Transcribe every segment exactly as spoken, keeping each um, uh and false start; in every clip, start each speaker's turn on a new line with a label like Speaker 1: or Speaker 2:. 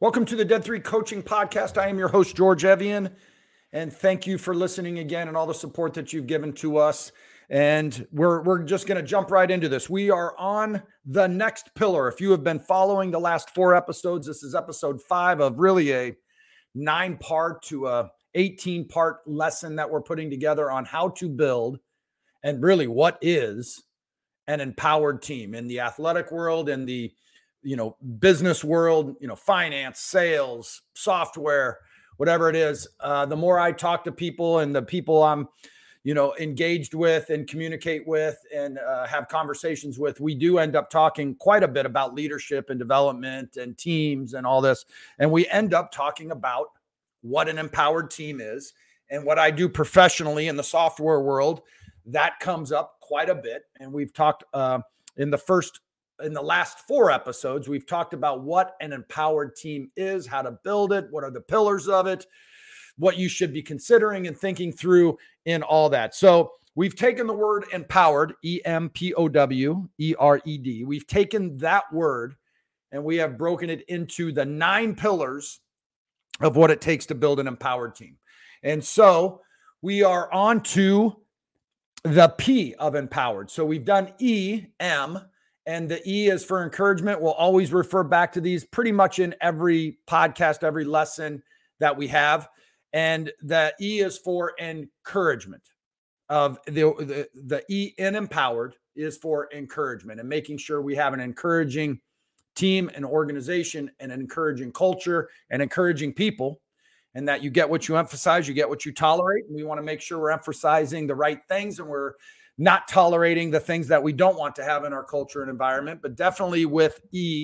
Speaker 1: Welcome to the Dead Three Coaching Podcast. I am your host, George Evian, and thank you for listening again and all the support that you've given to us. And we're, we're just going to jump right into this. We are on the next pillar. If you have been following the last four episodes, this is episode five of really a nine-part to a eighteen-part lesson that we're putting together on how to build and really what is an empowered team in the athletic world and the you know, business world, you know, finance, sales, software, whatever it is. Uh, the more I talk to people and the people I'm, you know, engaged with and communicate with and uh, have conversations with, we do end up talking quite a bit about leadership and development and teams and all this. And we end up talking about what an empowered team is and what I do professionally in the software world. That comes up quite a bit. And we've talked uh, in the first In the last four episodes, we've talked about what an empowered team is, how to build it, what are the pillars of it, what you should be considering and thinking through in all that. So we've taken the word empowered, E M P O W E R E D. We've taken that word and we have broken it into the nine pillars of what it takes to build an empowered team. And so we are on to the P of empowered. So we've done E, M, and the E is for encouragement. We'll always refer back to these pretty much in every podcast, every lesson that we have. And the E is for encouragement. Of the, the, the E in empowered is for encouragement and making sure we have an encouraging team, an organization, and an encouraging culture and encouraging people. And that you get what you emphasize, you get what you tolerate. And we want to make sure we're emphasizing the right things and we're not tolerating the things that we don't want to have in our culture and environment, but definitely with E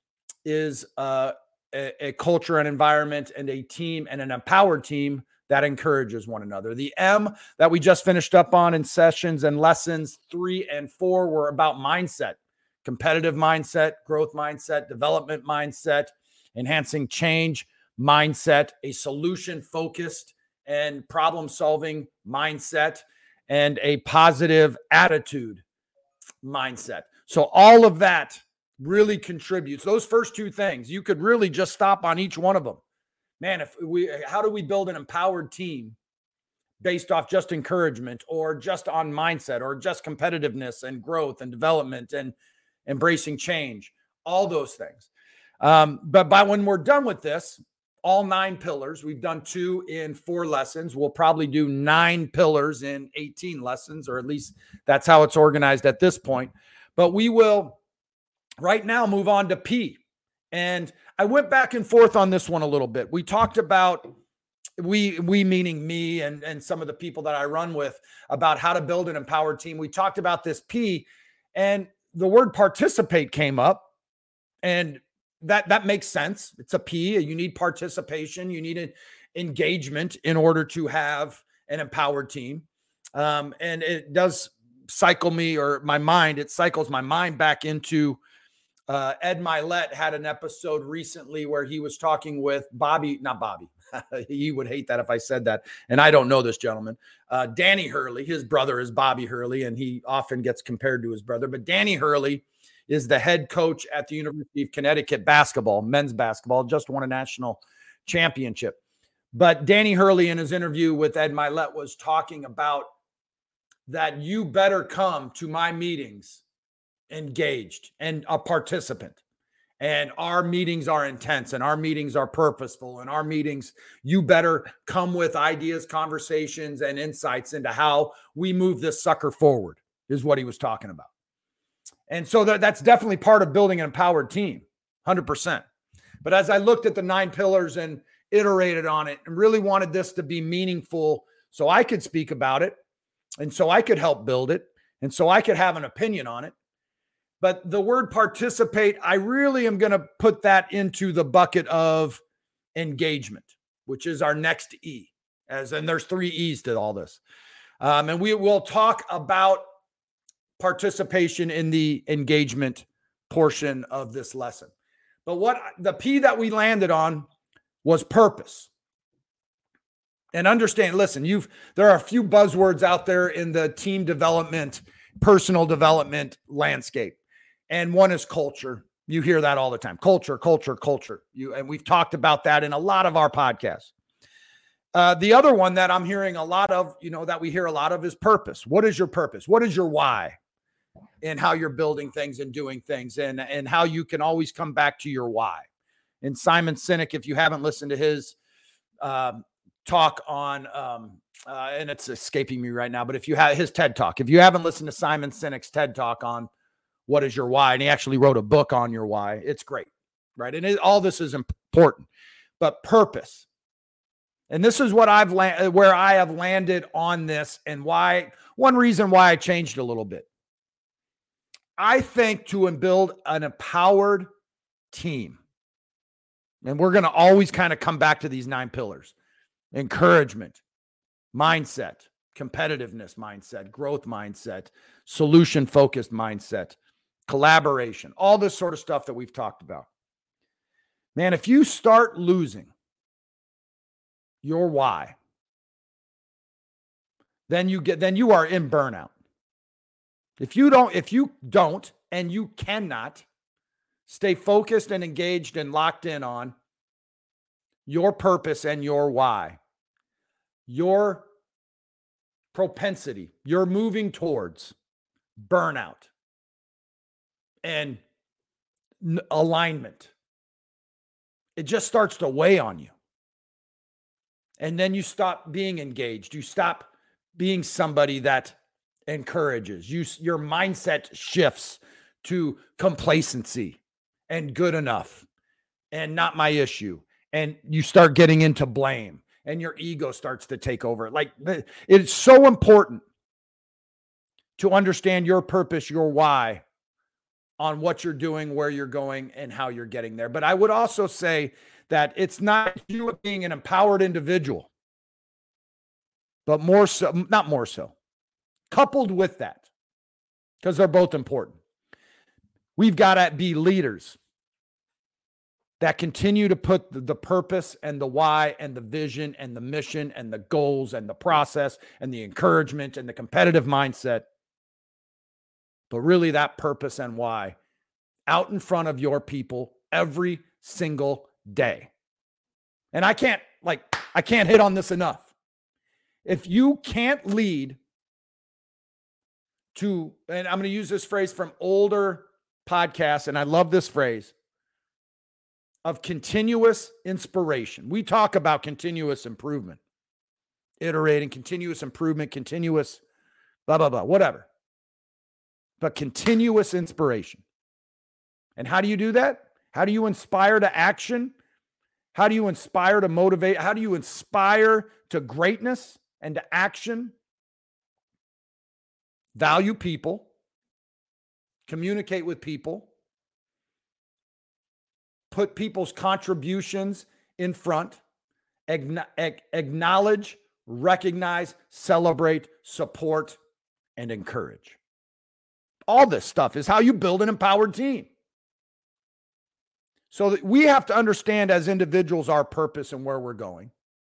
Speaker 1: is uh, a, a culture and environment and a team and an empowered team that encourages one another. The M that we just finished up on in sessions and lessons three and four were about mindset, competitive mindset, growth mindset, development mindset, enhancing change mindset, a solution-focused and problem-solving mindset, and a positive attitude mindset. So all of that really contributes. Those first two things, you could really just stop on each one of them. Man, if we, how do we build an empowered team based off just encouragement or just on mindset or just competitiveness and growth and development and embracing change, all those things. Um, but by when we're done with this, all nine pillars, we've done two in four lessons. We'll probably do nine pillars in eighteen lessons, or at least that's how it's organized at this point. But we will right now move on to P. And I went back and forth on this one a little bit. We talked about, we, we meaning me and, and some of the people that I run with, about how to build an empowered team. We talked about this P, and the word participate came up. And That that makes sense. It's a P. You need participation. You need an engagement in order to have an empowered team. Um, and it does cycle me or my mind. It cycles my mind back into uh, Ed Milet had an episode recently where he was talking with Bobby, not Bobby. He would hate that if I said that. And I don't know this gentleman. Uh, Danny Hurley, his brother is Bobby Hurley, and he often gets compared to his brother. But Danny Hurley is the head coach at the University of Connecticut basketball, men's basketball, just won a national championship. But Danny Hurley in his interview with Ed Milet was talking about that you better come to my meetings engaged and a participant. And our meetings are intense and our meetings are purposeful and our meetings, you better come with ideas, conversations, and insights into how we move this sucker forward is what he was talking about. And so that, that's definitely part of building an empowered team, one hundred percent. But as I looked at the nine pillars and iterated on it and really wanted this to be meaningful so I could speak about it and so I could help build it and so I could have an opinion on it. But the word participate, I really am going to put that into the bucket of engagement, which is our next E. As and there's three E's to all this. Um, and we will talk about participation in the engagement portion of this lesson. But what the P that we landed on was purpose. And understand, listen, you've there are a few buzzwords out there in the team development, personal development landscape. And one is culture. You hear that all the time. Culture, culture, culture. You, and we've talked about that in a lot of our podcasts. Uh, the other one that I'm hearing a lot of, you know, that we hear a lot of is purpose. What is your purpose? What is your why? And how you're building things and doing things, and, and how you can always come back to your why. And Simon Sinek, if you haven't listened to his um, talk on, um, uh, and it's escaping me right now, but if you have his TED Talk, if you haven't listened to Simon Sinek's TED Talk on what is your why, and he actually wrote a book on your why, it's great, right? And it, all this is important, but purpose. And this is what I've la- where I have landed on this, and why, one reason why I changed a little bit. I think to build an empowered team, and we're going to always kind of come back to these nine pillars: encouragement, mindset, competitiveness mindset, growth mindset, solution-focused mindset, collaboration, all this sort of stuff that we've talked about. Man, if you start losing your why, then you get, then you are in burnout. If you don't, if you don't, and you cannot stay focused and engaged and locked in on your purpose and your why, your propensity, you're moving towards burnout and n- alignment. It just starts to weigh on you. And then you stop being engaged. You stop being somebody that encourages. You, your mindset shifts to complacency and good enough and not my issue. And you start getting into blame, and your ego starts to take over. Like, it's so important to understand your purpose, your why, on what you're doing, where you're going, and how you're getting there. But I would also say that it's not you being an empowered individual, but more so, not more so, coupled with that, because they're both important. We've got to be leaders that continue to put the, the purpose and the why and the vision and the mission and the goals and the process and the encouragement and the competitive mindset, but really that purpose and why out in front of your people every single day. And I can't, like, I can't hit on this enough. If you can't lead to, and I'm going to use this phrase from older podcasts, and I love this phrase, of continuous inspiration. We talk about continuous improvement, iterating, continuous improvement, continuous blah, blah, blah, whatever. But continuous inspiration. And how do you do that? How do you inspire to action? How do you inspire to motivate? How do you inspire to greatness and to action? Value people, communicate with people, put people's contributions in front, acknowledge, recognize, celebrate, support, and encourage. All this stuff is how you build an empowered team. So that we have to understand as individuals our purpose and where we're going.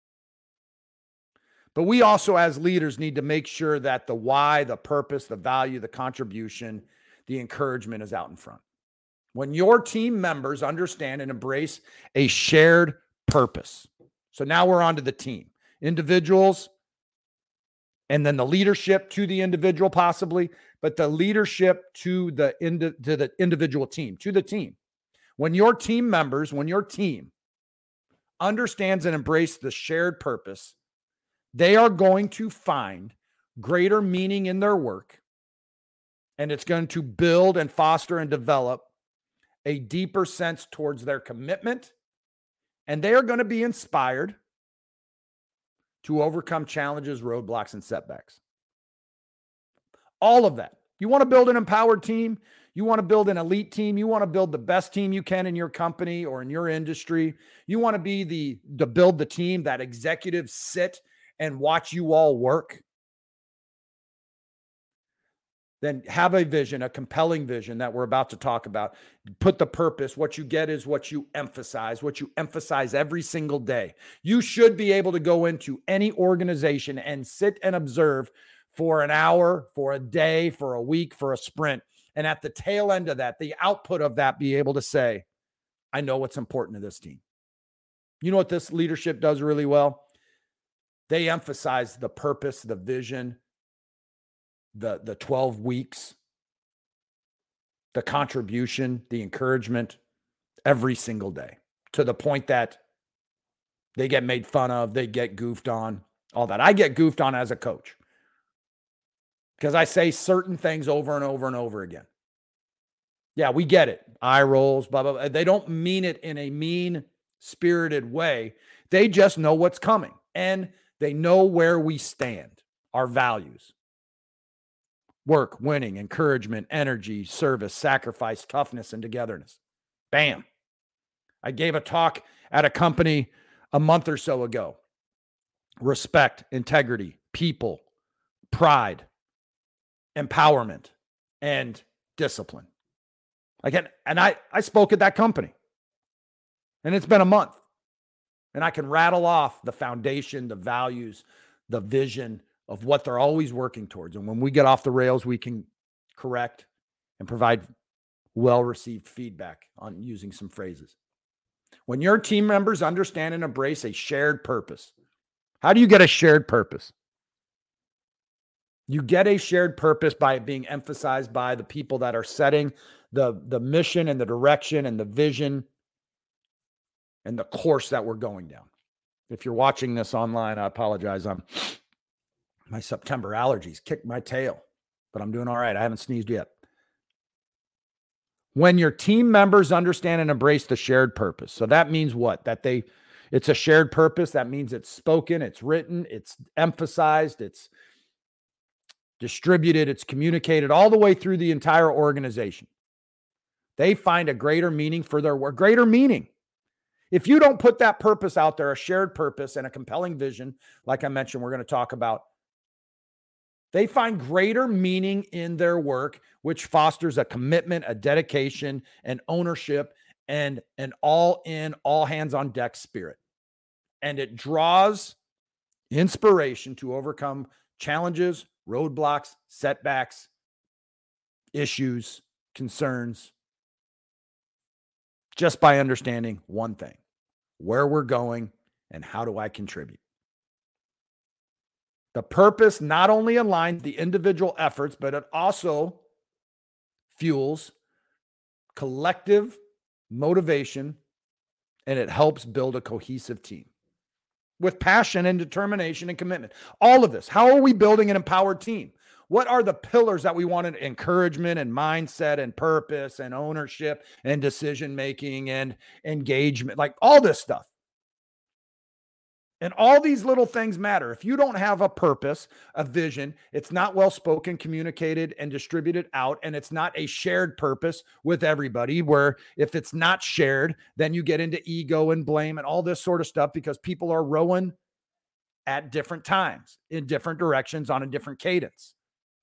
Speaker 1: But we also, as leaders, need to make sure that the why, the purpose, the value, the contribution, the encouragement is out in front. When your team members understand and embrace a shared purpose. So now we're on to the team. Individuals, and then the leadership to the individual possibly, but the leadership to the, indi- to the individual team, to the team. When your team members, when your team understands and embraces the shared purpose, they are going to find greater meaning in their work, and it's going to build and foster and develop a deeper sense towards their commitment, and they are going to be inspired to overcome challenges, roadblocks, and setbacks. All of that. You want to build an empowered team? You want to build an elite team? You want to build the best team you can in your company or in your industry? You want to be the, to build the team that executives sit and watch you all work? Then have a vision, a compelling vision that we're about to talk about. Put the purpose. What you get is what you emphasize, what you emphasize every single day. You should be able to go into any organization and sit and observe for an hour, for a day, for a week, for a sprint, And at the tail end of that, the output of that, be able to say, I know what's important to this team. You know what this leadership does really well? They emphasize the purpose, the vision, the, the twelve weeks, the contribution, the encouragement every single day, to the point that they get made fun of, they get goofed on, all that. I get goofed on as a coach because I say certain things over and over and over again. Yeah, we get it. Eye rolls, blah, blah, blah. They don't mean it in a mean-spirited way. They just know what's coming, and they know where we stand, our values. Work, winning, encouragement, energy, service, sacrifice, toughness, and togetherness. Bam. I gave a talk at a company a month or so ago. Respect, integrity, people, pride, empowerment, and discipline. Again, and I, I spoke at that company. And it's been a month. And I can rattle off the foundation, the values, the vision of what they're always working towards. And when we get off the rails, we can correct and provide well-received feedback on using some phrases. When your team members understand and embrace a shared purpose, how do you get a shared purpose? You get a shared purpose by it being emphasized by the people that are setting the, the mission and the direction and the vision and the course that we're going down. If you're watching this online, I apologize. I'm my September allergies kicked my tail, but I'm doing all right. I haven't sneezed yet. When your team members understand and embrace the shared purpose. So that means what? That they, it's a shared purpose. That means it's spoken, it's written, it's emphasized, it's distributed, it's communicated all the way through the entire organization. They find a greater meaning for their work, greater meaning. If you don't put that purpose out there, a shared purpose and a compelling vision, like I mentioned, we're going to talk about, they find greater meaning in their work, which fosters a commitment, a dedication, an ownership, and an all-in, all-hands-on-deck spirit. And it draws inspiration to overcome challenges, roadblocks, setbacks, issues, concerns, just by understanding one thing: where we're going and how do I contribute. The purpose not only aligns the individual efforts, but it also fuels collective motivation, and it helps build a cohesive team with passion and determination and commitment. All of this. How are we building an empowered team? What are the pillars that we wanted? Encouragement and mindset and purpose and ownership and decision-making and engagement, like all this stuff. And all these little things matter. If you don't have a purpose, a vision, it's not well spoken, communicated, and distributed out, and it's not a shared purpose with everybody, where if it's not shared, then you get into ego and blame and all this sort of stuff, because people are rowing at different times, in different directions, on a different cadence.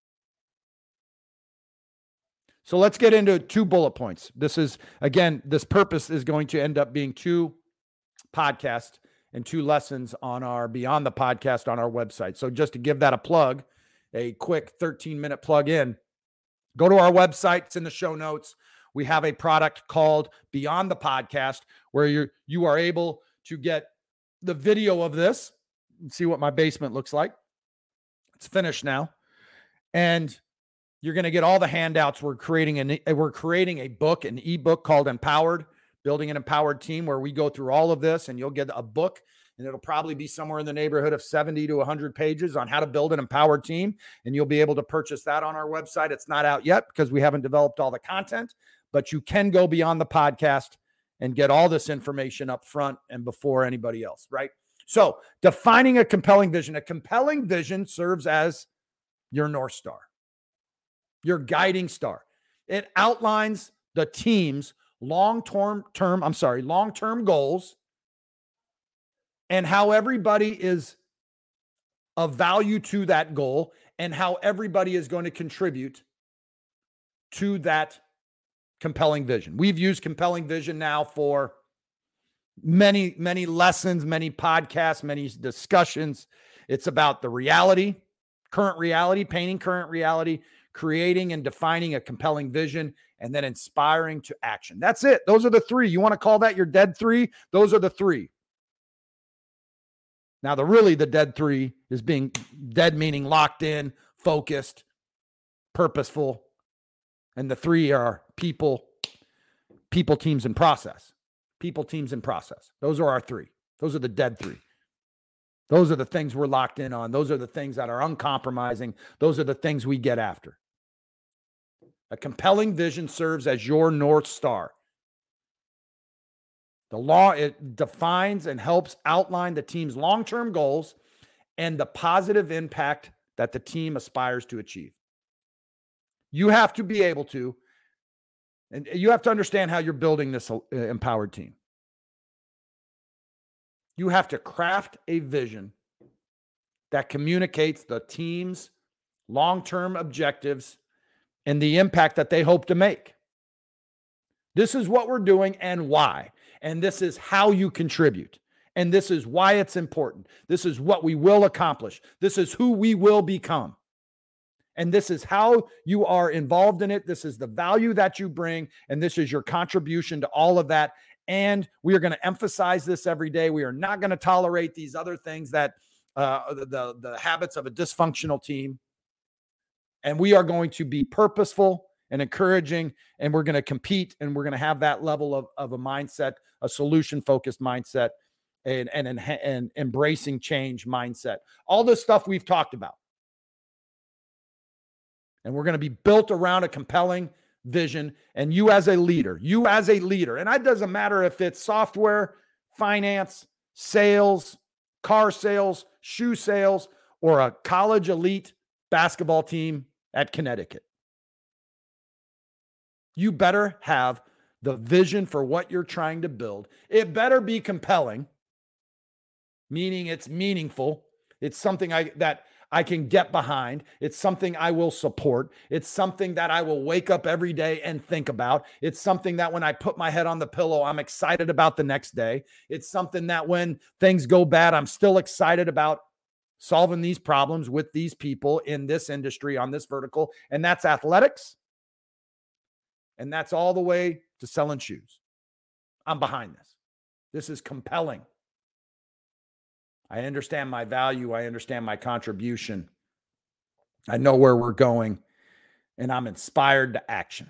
Speaker 1: So let's get into two bullet points. This is, again, this purpose is going to end up being two podcasts and two lessons on our Beyond the Podcast on our website. So just to give that a plug, a quick thirteen minute plug in, go to our website. It's in the show notes. We have a product called Beyond the Podcast, where you you are able to get the video of this and see what my basement looks like. It's finished now. And you're going to get all the handouts. We're creating an we're creating a book, an ebook called Empowered, Building an Empowered Team, where we go through all of this, and you'll get a book, and it'll probably be somewhere in the neighborhood of seventy to one hundred pages on how to build an empowered team. And you'll be able to purchase that on our website. It's not out yet because we haven't developed all the content, but you can go Beyond the Podcast and get all this information up front and before anybody else, right? So defining a compelling vision. A compelling vision serves as your North Star, your guiding star. It outlines the team's long-term term, I'm sorry, long-term goals and how everybody is of value to that goal and how everybody is going to contribute to that compelling vision. We've used compelling vision now for many, many lessons, many podcasts, many discussions. It's about the reality, current reality, painting current reality, creating and defining a compelling vision, and then inspiring to action. That's it. Those are the three. You want to call that your dead three? Those are the three. Now, the really the dead three is being dead, meaning locked in, focused, purposeful. And the three are people, people, teams, and process. People, teams, and process. Those are our three. Those are the dead three. Those are the things we're locked in on. Those are the things that are uncompromising. Those are the things we get after. A compelling vision serves as your North Star. The law, it defines and helps outline the team's long-term goals and the positive impact that the team aspires to achieve. You have to be able to, and you have to understand how you're building this empowered team. You have to craft a vision that communicates the team's long-term objectives and the impact that they hope to make. This is what we're doing and why. And this is how you contribute. And this is why it's important. This is what we will accomplish. This is who we will become. And this is how you are involved in it. This is the value that you bring. And this is your contribution to all of that. And we are going to emphasize this every day. We are not going to tolerate these other things that uh, the, the, the habits of a dysfunctional team. And we are going to be purposeful and encouraging, and we're going to compete, and we're going to have that level of, of a mindset, a solution-focused mindset, and, and, and, and embracing change mindset. All this stuff we've talked about. And we're going to be built around a compelling vision. And you as a leader, you as a leader, and it doesn't matter if it's software, finance, sales, car sales, shoe sales, or a college elite basketball team at Connecticut. You better have the vision for what you're trying to build. It better be compelling, meaning it's meaningful. It's something I that I can get behind. It's something I will support. It's something that I will wake up every day and think about. It's something that when I put my head on the pillow, I'm excited about the next day. It's something that when things go bad, I'm still excited about solving these problems with these people in this industry, on this vertical. And that's athletics. And that's all the way to selling shoes. I'm behind this. This is compelling. I understand my value. I understand my contribution. I know where we're going, and I'm inspired to action.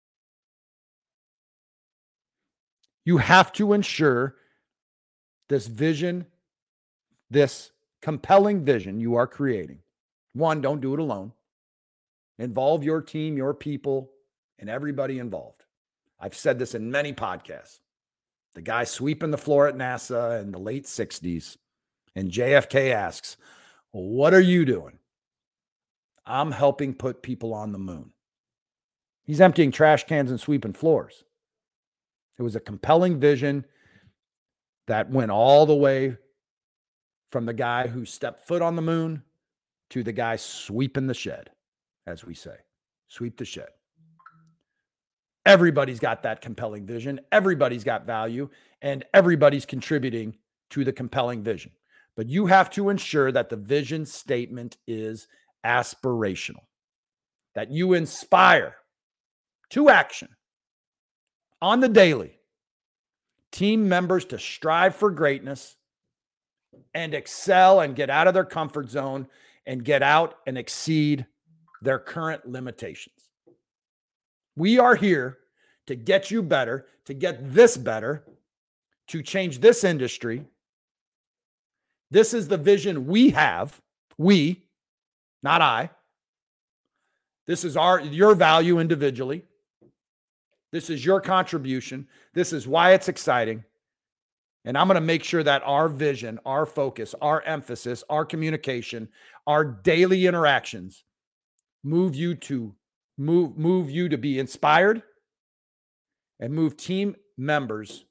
Speaker 1: You have to ensure this vision, this compelling vision you are creating. One, don't do it alone. Involve your team, your people, and everybody involved. I've said this in many podcasts. The guy sweeping the floor at NASA in the late sixties, and J F K asks, well, what are you doing? I'm helping put people on the moon. He's emptying trash cans and sweeping floors. It was a compelling vision that went all the way from the guy who stepped foot on the moon to the guy sweeping the shed, as we say. Sweep the shed. Everybody's got that compelling vision. Everybody's got value, and everybody's contributing to the compelling vision. But you have to ensure that the vision statement is aspirational, that you inspire to action on the daily team members to strive for greatness and excel and get out of their comfort zone and get out and exceed their current limitations. We are here to get you better, to get this better, to change this industry. This is the vision we have. We, not I. This is our your value individually. This is your contribution. This is why it's exciting. And I'm going to make sure that our vision, our focus, our emphasis, our communication, our daily interactions move you to move, move you to be inspired and move team members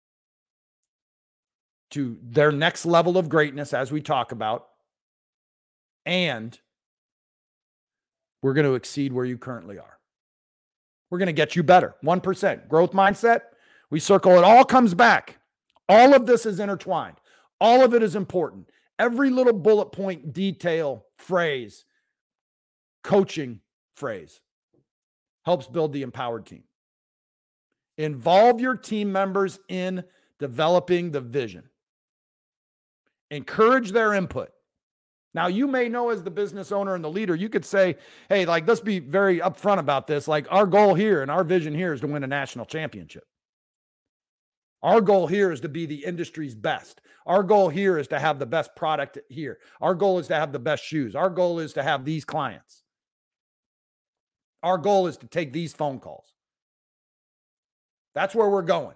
Speaker 1: to their next level of greatness, as we talk about. And we're going to exceed where you currently are. We're going to get you better. one percent growth mindset. We circle it. All comes back. All of this is intertwined. All of it is important. Every little bullet point, detail, phrase, coaching phrase. Helps build the empowered team. Involve your team members in developing the vision. Encourage their input. Now, you may know as the business owner and the leader, you could say, hey, like, let's be very upfront about this. Like, our goal here and our vision here is to win a national championship. Our goal here is to be the industry's best. Our goal here is to have the best product here. Our goal is to have the best shoes. Our goal is to have these clients. Our goal is to take these phone calls. That's where we're going.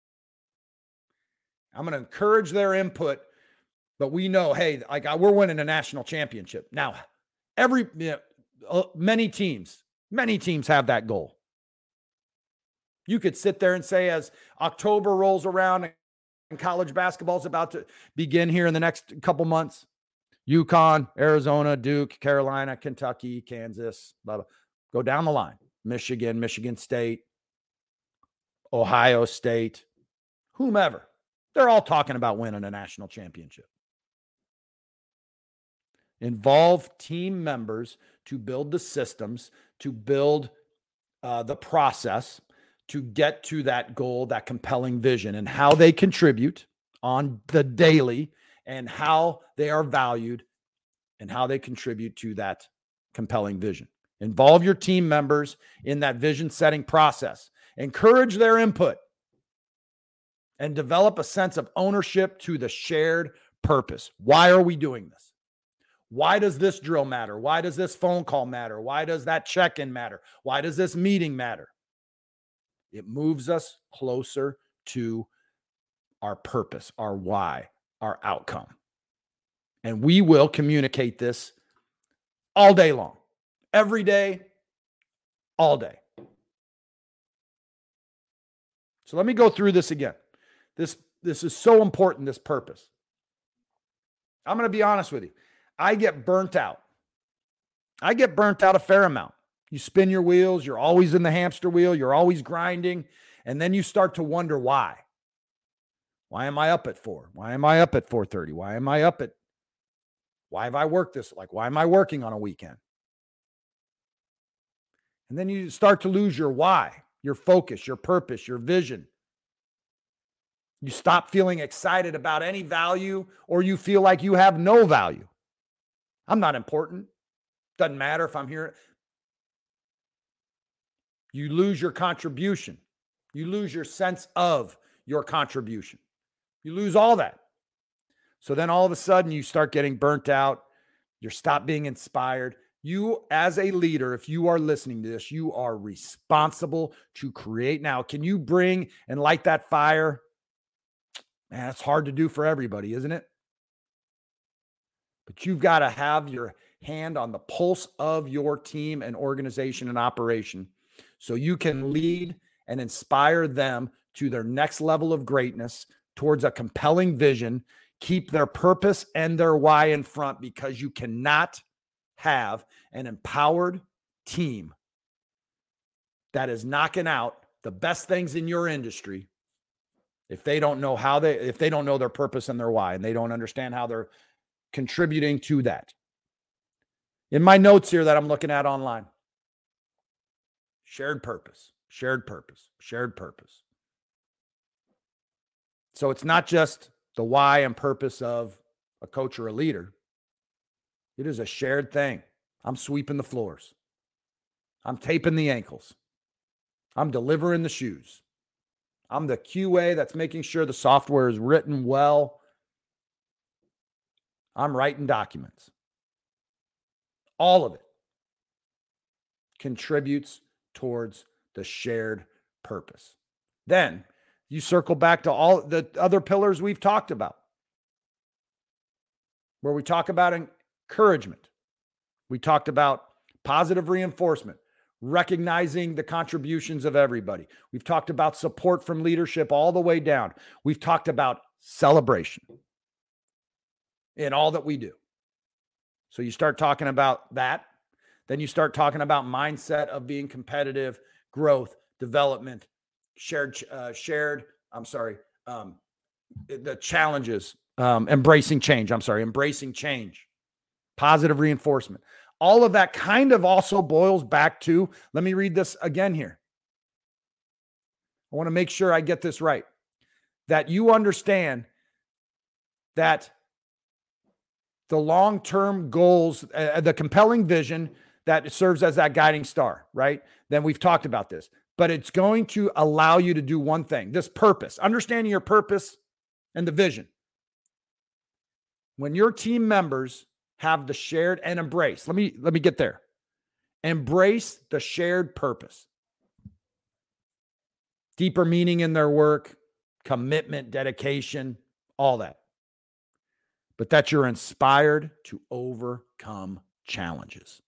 Speaker 1: I'm going to encourage their input, but we know, hey, like, we're winning a national championship. Now, every you know, uh, many teams, many teams have that goal. You could sit there and say, as October rolls around and college basketball is about to begin here in the next couple months, UConn, Arizona, Duke, Carolina, Kentucky, Kansas, blah, blah, go down the line. Michigan, Michigan State, Ohio State, whomever. They're all talking about winning a national championship. Involve team members to build the systems, to build uh, the process, to get to that goal, that compelling vision, and how they contribute on the daily, and how they are valued, and how they contribute to that compelling vision. Involve your team members in that vision setting process. Encourage their input and develop a sense of ownership to the shared purpose. Why are we doing this? Why does this drill matter? Why does this phone call matter? Why does that check-in matter? Why does this meeting matter? It moves us closer to our purpose, our why, our outcome. And we will communicate this all day long, every day, all day. So let me go through this again. This, this is so important, this purpose. I'm going to be honest with you. I get burnt out. I get burnt out a fair amount. You spin your wheels. You're always in the hamster wheel. You're always grinding. And then you start to wonder why. Why am I up at four? Why am I up at four thirty? Why am I up at, why have I worked this? Like, why am I working on a weekend? And then you start to lose your why, your focus, your purpose, your vision. You stop feeling excited about any value, or you feel like you have no value. I'm not important. Doesn't matter if I'm here. You lose your contribution. You lose your sense of your contribution. You lose all that. So then all of a sudden you start getting burnt out. You stop being inspired. You, as a leader, if you are listening to this, you are responsible to create. Now, can you bring and light that fire? Man, it's hard to do for everybody, isn't it? But you've got to have your hand on the pulse of your team and organization and operation, so you can lead and inspire them to their next level of greatness, towards a compelling vision. Keep their purpose and their why in front, because you cannot have an empowered team that is knocking out the best things in your industry if they don't know how they, if they don't know their purpose and their why, and they don't understand how they're contributing to that. In my notes here that I'm looking at online, shared purpose, shared purpose, shared purpose. So it's not just the why and purpose of a coach or a leader. It is a shared thing. I'm sweeping the floors. I'm taping the ankles. I'm delivering the shoes. I'm the Q A that's making sure the software is written well. I'm writing documents. All of it contributes towards the shared purpose. Then you circle back to all the other pillars we've talked about, where we talk about encouragement. We talked about positive reinforcement, recognizing the contributions of everybody. We've talked about support from leadership all the way down. We've talked about celebration in all that we do. So you start talking about that. Then you start talking about mindset of being competitive, growth, development, shared, uh, shared, I'm sorry, um, the challenges, um, embracing change. I'm sorry, embracing change, positive reinforcement. All of that kind of also boils back to, let me read this again here. I want to make sure I get this right. That you understand that the long-term goals, uh, the compelling vision that serves as that guiding star, right? Then we've talked about this, but it's going to allow you to do one thing, this purpose, understanding your purpose and the vision. When your team members have the shared and embrace, let me, let me get there. Embrace the shared purpose. Deeper meaning in their work, commitment, dedication, all that. But that you're inspired to overcome challenges.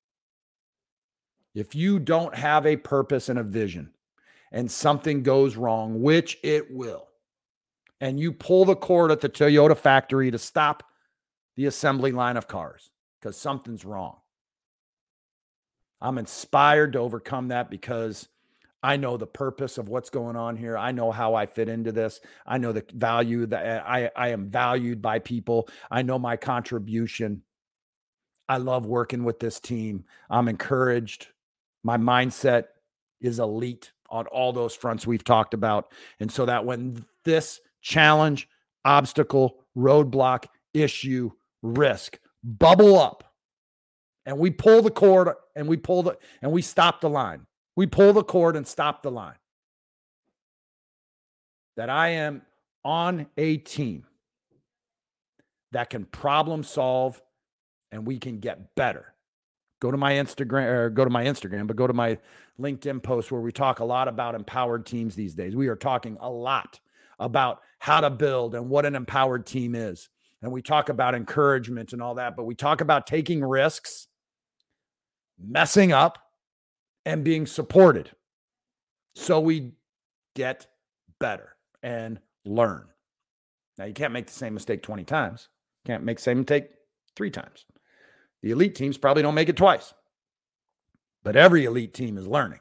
Speaker 1: If you don't have a purpose and a vision and something goes wrong, which it will, and you pull the cord at the Toyota factory to stop the assembly line of cars because something's wrong, I'm inspired to overcome that because I know the purpose of what's going on here. I know how I fit into this. I know the value that I, I am valued by people. I know my contribution. I love working with this team. I'm encouraged. My mindset is elite on all those fronts we've talked about. And so that when this challenge, obstacle, roadblock, issue, risk bubble up and we pull the cord and we pull the, and we stop the line. We pull the cord and stop the line. That I am on a team that can problem solve and we can get better. Go to my Instagram, or go to my Instagram, but go to my LinkedIn post where we talk a lot about empowered teams these days. We are talking a lot about how to build and what an empowered team is. And we talk about encouragement and all that, but we talk about taking risks, messing up, and being supported so we get better and learn. Now, you can't make the same mistake twenty times. Can't make the same mistake three times. The elite teams probably don't make it twice. But every elite team is learning.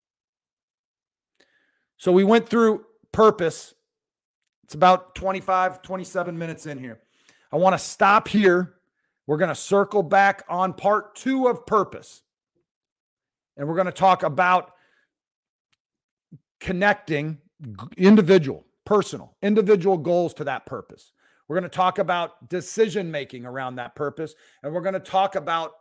Speaker 1: So we went through purpose. It's about twenty-five, twenty-seven minutes in here. I want to stop here. We're going to circle back on part two of purpose. And we're going to talk about connecting individual, personal, individual goals to that purpose. We're going to talk about decision-making around that purpose. And we're going to talk about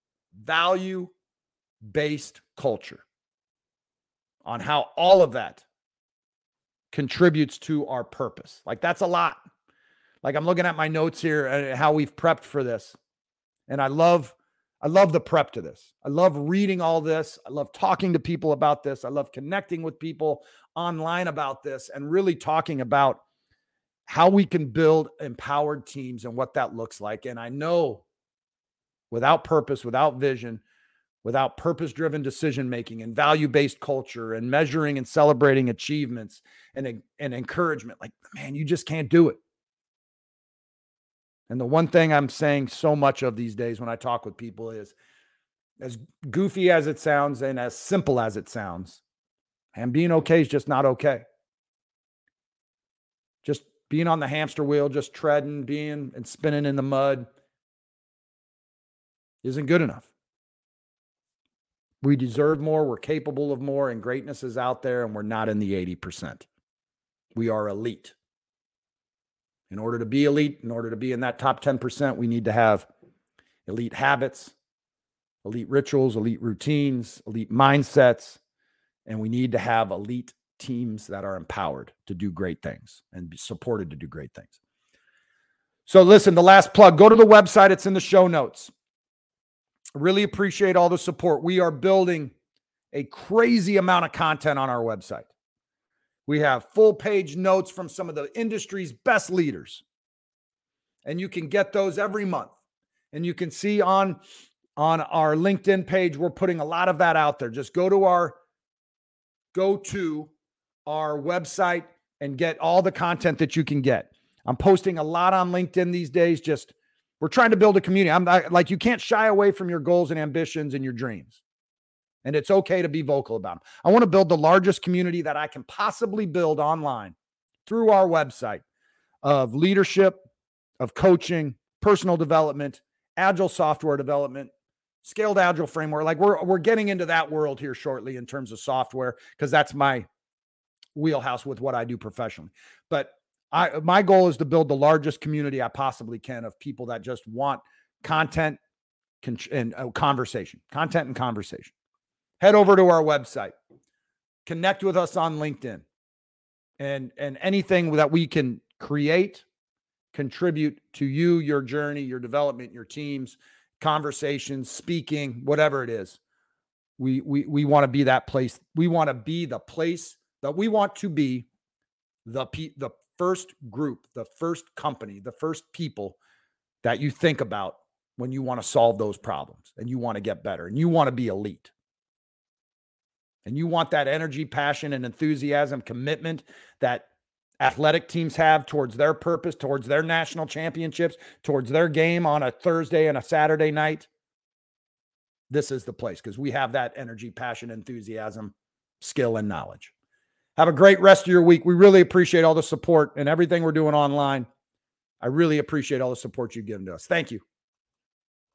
Speaker 1: value-based culture on how all of that contributes to our purpose. Like, that's a lot. Like, I'm looking at my notes here and how we've prepped for this. And I love I love the prep to this. I love reading all this. I love talking to people about this. I love connecting with people online about this and really talking about how we can build empowered teams and what that looks like. And I know without purpose, without vision, without purpose-driven decision-making and value-based culture and measuring and celebrating achievements and, and encouragement, like, man, you just can't do it. And the one thing I'm saying so much of these days when I talk with people is, as goofy as it sounds and as simple as it sounds, and being okay is just not okay. Just being on the hamster wheel, just treading, being and spinning in the mud isn't good enough. We deserve more, we're capable of more, and greatness is out there, and we're not in the eighty percent. We are elite. In order to be elite, in order to be in that top ten percent, we need to have elite habits, elite rituals, elite routines, elite mindsets, and we need to have elite teams that are empowered to do great things and be supported to do great things. So listen, the last plug, go to the website. It's in the show notes. I really appreciate all the support. We are building a crazy amount of content on our website. We have full page notes from some of the industry's best leaders. And you can get those every month. And you can see on, on our LinkedIn page, we're putting a lot of that out there. Just go to our, go to our website and get all the content that you can get. I'm posting a lot on LinkedIn these days. Just, we're trying to build a community. I'm not, like, you can't shy away from your goals and ambitions and your dreams. And it's okay to be vocal about them. I want to build the largest community that I can possibly build online through our website of leadership, of coaching, personal development, agile software development, Scaled Agile framework. Like we're we're getting into that world here shortly in terms of software, because that's my wheelhouse with what I do professionally. But I my goal is to build the largest community I possibly can of people that just want content and uh, conversation, content and conversation. Head over to our website, connect with us on LinkedIn, and and anything that we can create, contribute to you, your journey, your development, your teams, conversations, speaking, whatever it is. We we we want to be that place. We want to be the place that we want to be the the first group, the first company, the first people that you think about when you want to solve those problems and you want to get better and you want to be elite. And you want that energy, passion, and enthusiasm, commitment that athletic teams have towards their purpose, towards their national championships, towards their game on a Thursday and a Saturday night. This is the place, because we have that energy, passion, enthusiasm, skill, and knowledge. Have a great rest of your week. We really appreciate all the support and everything we're doing online. I really appreciate all the support you've given to us. Thank you.